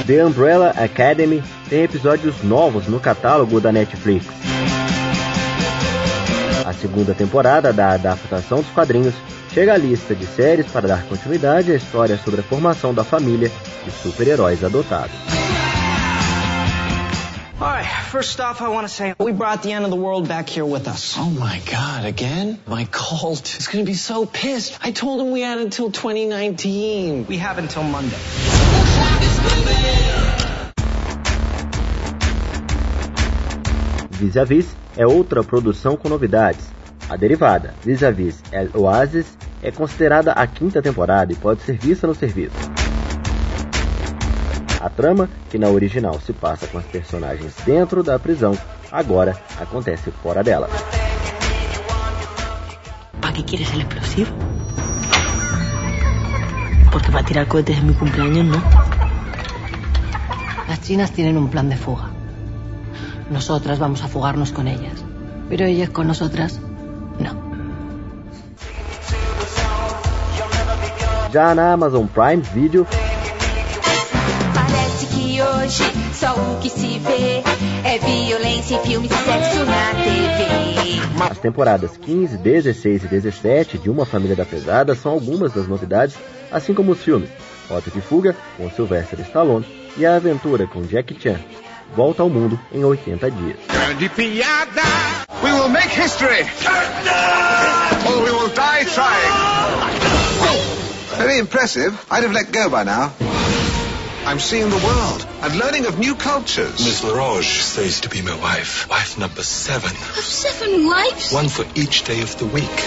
The Umbrella Academy tem episódios novos no catálogo da Netflix. A segunda temporada da adaptação dos quadrinhos chega à lista de séries para dar continuidade à história sobre a formação da família de super-heróis adotados. Alright, first off I want to say we brought the end of the world back here with us. Oh my God, again? My cult is going to be so pissed. I told him we had until 2019. We have until Monday. Vis-a-Vis é outra produção com novidades. A derivada, Vis-a-Vis El Oasis, é considerada a quinta temporada e pode ser vista no serviço. A trama, que na original se passa com as personagens dentro da prisão, agora acontece fora dela. ¿Para qué quieres el explosivo? Porque para tirar cohetes en mi cumpleaños, ¿no? Las chinas tienen un plan de fuga. Nosotras vamos a fugarnos con ellas. Pero ellas con nosotras, no. Já na Amazon Prime Video, Parece que hoje só o que se vê é violência e filmes e sexo na TV. as temporadas 15, 16 e 17 de Uma Família da Pesada são algumas das novidades, assim como os filmes Rota de Fuga, com Sylvester Stallone, e A Aventura, com Jackie Chan, Volta ao Mundo em 80 dias. Grande piada! We will make history! Or we will die trying! Very impressive. I'd have let go by now. I'm seeing the world and learning of new cultures. Miss LaRoche stays to be my wife. Wife number 7. 7 wives? One for each day of the week.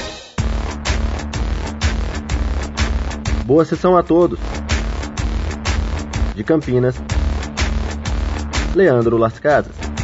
Boa sessão a todos! De Campinas, Leandro Las Casas.